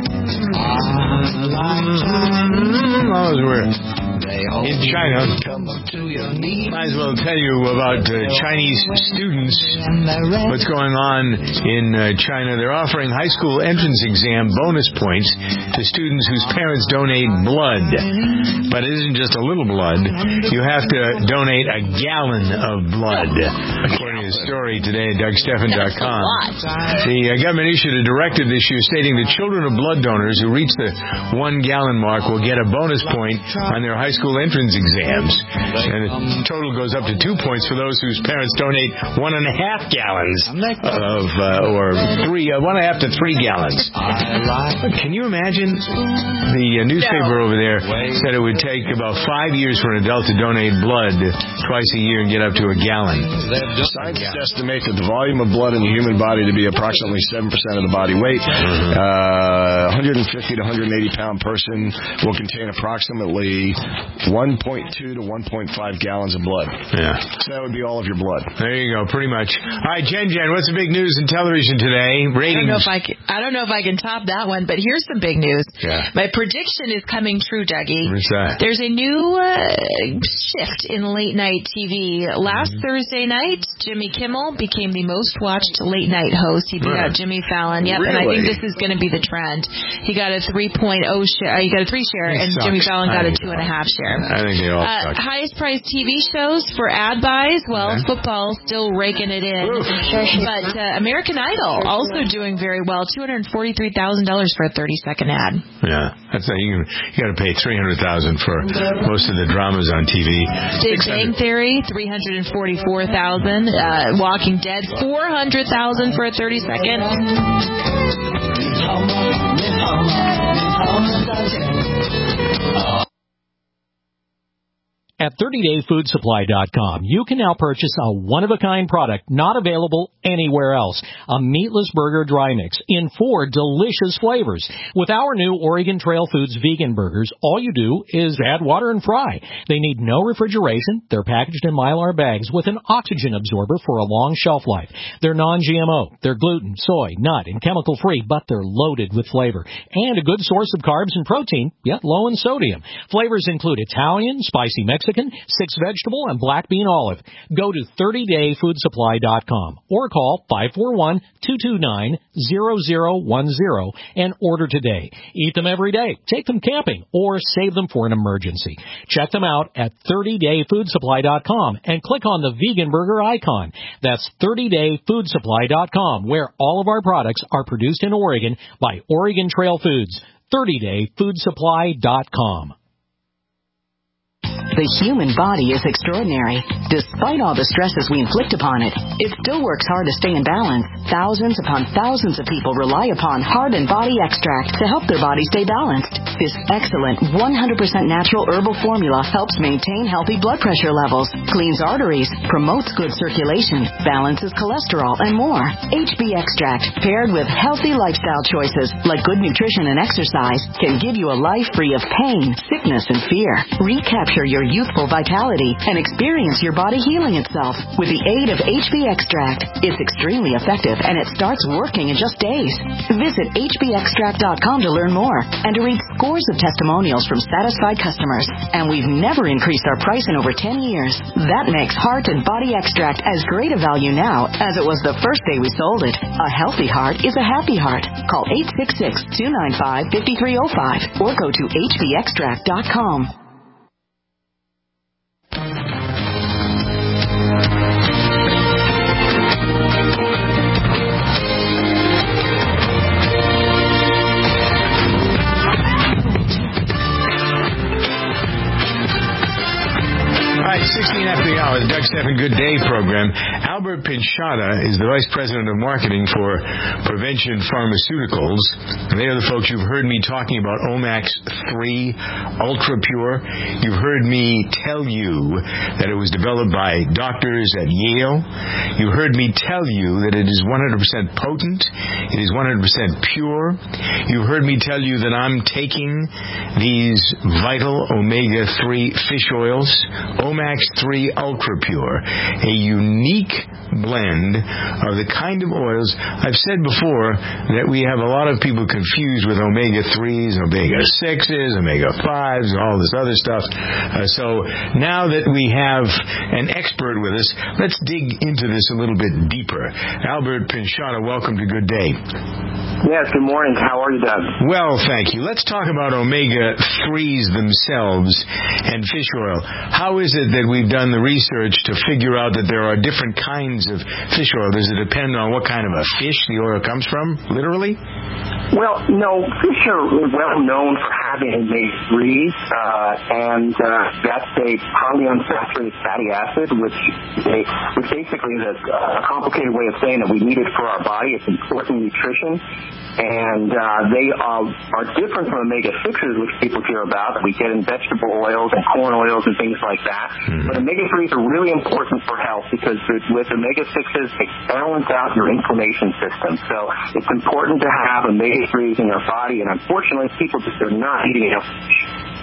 I like Chinese. In China, might as well tell you about uh, Chinese students, what's going on in uh, China. They're offering high school entrance exam bonus points to students whose parents donate blood. But it isn't just a little blood. You have to donate a gallon of blood, according to a story today at Doug Steffen dot com. The uh, government issued a directive this year stating that children of blood donors who reach the one-gallon mark will get a bonus point on their high school entrance exams. And the total goes up to two points for those whose parents donate one and a half gallons of, uh, or three, uh, one and a half to three gallons. Can you imagine? The uh, newspaper over there said it would take about five years for an adult to donate blood twice a year and get up to a gallon. Scientists estimate that the volume of blood in the human body to be approximately seven percent of the body weight. Uh, one hundred fifty to one hundred eighty pound person will contain approximately one point two to one point five gallons of blood. Yeah. So that would be all of your blood. There you go, pretty much. All right, Jen Jen, what's the big news in television today? Ratings. I don't know if I can, I don't know if I can top that one, but here's some big news. Yeah. My prediction is coming true, Dougie. What's that? There's a new uh, shift in late night T V. Last mm-hmm. Thursday night, Jimmy Jimmy Kimmel became the most watched late night host. He beat Right. out Jimmy Fallon. Yep, Really? and I think this is going to be the trend. He got a three point oh share. He got a three share, He and sucks. Jimmy Fallon got I a think two and a half share. I think they all Uh, suck. highest priced T V shows for ad buys. Well, Okay. football still raking it in, but uh, American Idol also doing very well. Two hundred forty-three thousand dollars for a thirty second ad. Yeah, that's how you, you got to pay three hundred thousand for most of the dramas on T V. Big Bang Theory, three hundred forty-four thousand. Uh, Walking Dead, four hundred thousand for a thirty second. At thirty day food supply dot com, you can now purchase a one-of-a-kind product not available anywhere else. A meatless burger dry mix in four delicious flavors. With our new Oregon Trail Foods vegan burgers, all you do is add water and fry. They need no refrigeration. They're packaged in Mylar bags with an oxygen absorber for a long shelf life. They're non G M O. They're gluten, soy, nut, and chemical-free, but they're loaded with flavor. And a good source of carbs and protein, yet low in sodium. Flavors include Italian, spicy Mexican, six vegetable, and black bean olive. Go to thirty day food supply dot com or call five four one, two two nine, zero zero one zero and order today. Eat them every day, take them camping, or save them for an emergency. Check them out at thirty day food supply dot com and click on the vegan burger icon. That's thirty day food supply dot com, where all of our products are produced in Oregon by Oregon Trail Foods. thirty day food supply dot com. The human body is extraordinary. Despite all the stresses we inflict upon it, it still works hard to stay in balance. Thousands upon thousands of people rely upon Heart and Body Extract to help their body stay balanced. This excellent one hundred percent natural herbal formula helps maintain healthy blood pressure levels, cleans arteries, promotes good circulation, balances cholesterol, and more. H B Extract, paired with healthy lifestyle choices like good nutrition and exercise, can give you a life free of pain, sickness, and fear. Recapture your youthful vitality and experience your body healing itself with the aid of H B Extract. It's extremely effective and it starts working in just days. Visit H B extract dot com to learn more and to read scores of testimonials from satisfied customers. And we've never increased our price in over ten years. That makes Heart and Body Extract as great a value now as it was the first day we sold it. A healthy heart is a happy heart. Call eight six six, two nine five, five three zero five or go to H B extract dot com. All right, sixteen after the hour, the Doug Stephan Good Day program. Albert Pinchata is the Vice President of Marketing for Prevention Pharmaceuticals. They are the folks you've heard me talking about Omax three Ultra Pure. You've heard me tell you that it was developed by doctors at Yale. You've heard me tell you that it is one hundred percent potent. It is one hundred percent pure. You've heard me tell you that I'm taking these vital omega three fish oils, Omax three Ultra Pure, a unique blend of the kind of oils. I've said before that we have a lot of people confused with omega threes, omega sixes, omega fives, all this other stuff. Uh, so now that we have an expert with us, let's dig into this a little bit deeper. Albert Pinchata, welcome to Good Day. Yes, good morning. How are you, Doug? Well, thank you. Let's talk about omega threes themselves and fish oil. How is it that we've done the research to figure out that there are different kinds of fish oil? Does it depend on what kind of a fish the oil comes from, literally? Well, no, fish are well known for having omega threes, uh, and uh, that's a polyunsaturated fatty acid, which, they, which basically is a, a complicated way of saying that we need it for our body. It's important nutrition. And uh, they are, are different from omega sixes, which people hear about, that we get in vegetable oils and corn oils and things like that. Mm-hmm. But omega threes are really important for health because with omega sixes, they balance out your inflammation system. So it's important to have omega threes in your body, and unfortunately, people just are not eating enough fish.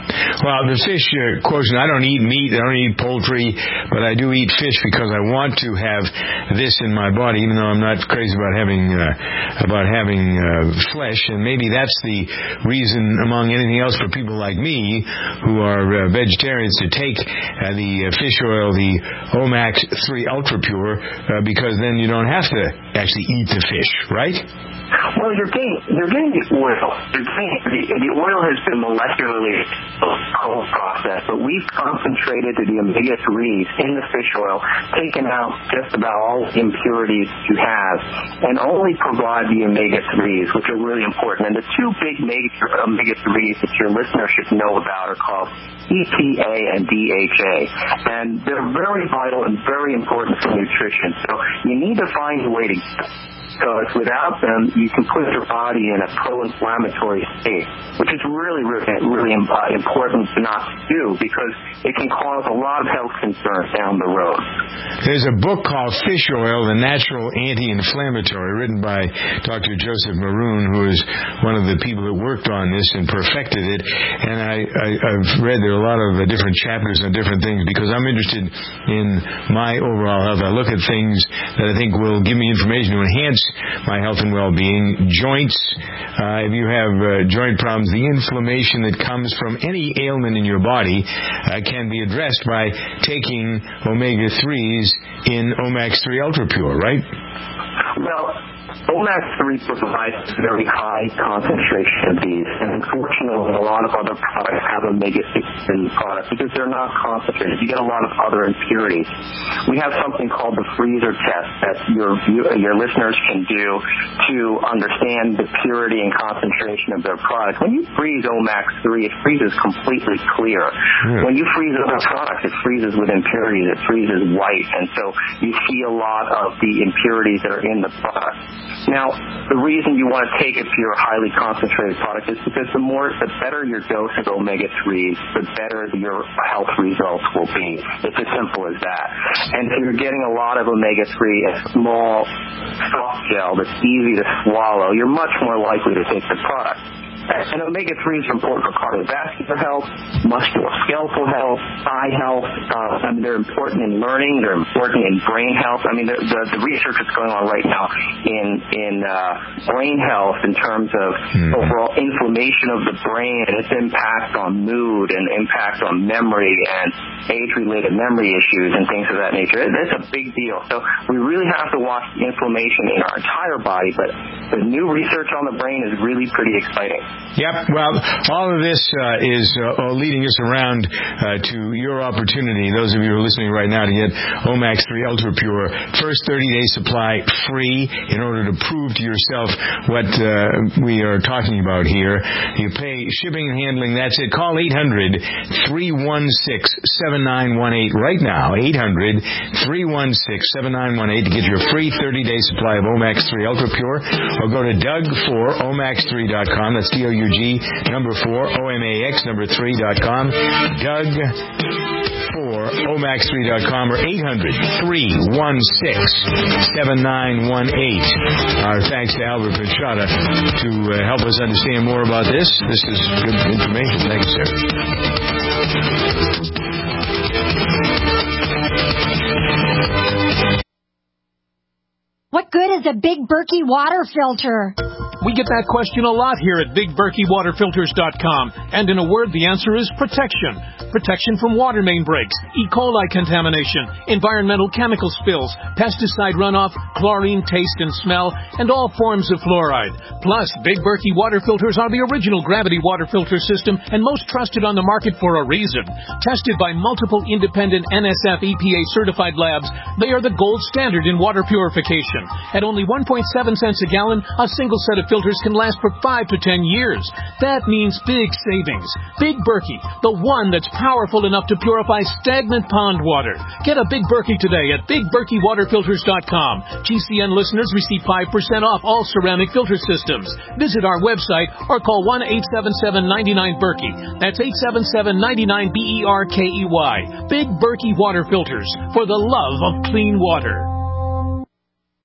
Well, the fish uh, quotient, I don't eat meat, I don't eat poultry, but I do eat fish because I want to have this in my body, even though I'm not crazy about having uh, about having uh, flesh. And maybe that's the reason, among anything else, for people like me who are uh, vegetarians to take uh, the uh, fish oil, the Omax three Ultra Pure, uh, because then you don't have to actually eat the fish, right? Well, you're getting you're getting the oil. You're getting, the, the oil has been molecularly processed, but we've concentrated the omega threes in the fish oil, taken out just about all the impurities you have, and only provide the omega threes, which are really important. And the two big major omega threes that your listeners should know about are called E P A and D H A, and they're very vital and very important for nutrition. So you need to find a way to, because without them, you can put your body in a pro-inflammatory state, which is really, really, really uh, important not to do, because it can cause a lot of health concerns down the road. There's a book called Fish Oil, The Natural Anti-Inflammatory, written by Doctor Joseph Maroon, who is one of the people that worked on this and perfected it. And I, I, I've read there are a lot of uh, different chapters on different things, because I'm interested in my overall health. I look at things that I think will give me information to enhance my health and well-being. Joints, uh, if you have uh, joint problems, the inflammation that comes from any ailment in your body uh, can be addressed by taking omega threes in Omax three Ultra Pure, right? Well, Omax three provides very high concentration of these, and unfortunately a lot of other products have omega six in the product because they're not concentrated. You get a lot of other impurities. We have something called the freezer test that your your listeners can do to understand the purity and concentration of their product. When you freeze Omax three, it freezes completely clear. Mm. When you freeze other products, it freezes with impurities. It freezes white, and so you see a lot of the impurities that are in the product. Now, the reason you want to take it to your highly concentrated product is because the more, the better your dose of omega threes, the better your health results will be. It's as simple as that. And if you're getting a lot of omega three, a small soft gel that's easy to swallow, you're much more likely to take the product. And omega threes are important for cardiovascular health, musculoskeletal health, eye health. Uh, I mean, they're important in learning. They're important in brain health. I mean, the, the, the research that's going on right now in in uh, brain health in terms of mm. overall inflammation of the brain and its impact on mood and impact on memory and age-related memory issues and things of that nature. That's a big deal. So we really have to watch the inflammation in our entire body, but the new research on the brain is really pretty exciting. Yep. Well, all of this uh, is uh, leading us around uh, to your opportunity, those of you who are listening right now, to get Omax three Ultra Pure first thirty-day supply free in order to prove to yourself what uh, we are talking about here. You pay shipping and handling. That's it. Call eight hundred, three one six, seven nine one eight right now, eight hundred, three one six, seven nine one eight to get your free thirty-day supply of Omax three Ultra Pure, or go to Doug for Omax three dot com. That's D O U G, number four, O M A X, number three dot com. Doug for Omax three dot com, or eight hundred, three one six, seven nine one eight. Our thanks to Albert Pinchata to uh, help us understand more about this. This is good information. Thank you, sir. What good is a Big Berkey water filter? We get that question a lot here at Big Berkey Water Filters dot com, and in a word, the answer is protection. Protection from water main breaks, E. coli contamination, environmental chemical spills, pesticide runoff, chlorine taste and smell, and all forms of fluoride. Plus, Big Berkey water filters are the original gravity water filter system and most trusted on the market for a reason. Tested by multiple independent N S F E P A certified labs, they are the gold standard in water purification. At only one point seven cents a gallon, a single set of filters can last for five to ten years. That means big savings. Big Berkey, the one that's powerful enough to purify stagnant pond water. Get a Big Berkey today at Big Berkey Water Filters dot com. G C N listeners receive five percent off all ceramic filter systems. Visit our website or call one eight seven seven, nine nine, Berkey. That's eight seven seven, nine nine, B E R K E Y. Big Berkey Water Filters, for the love of clean water.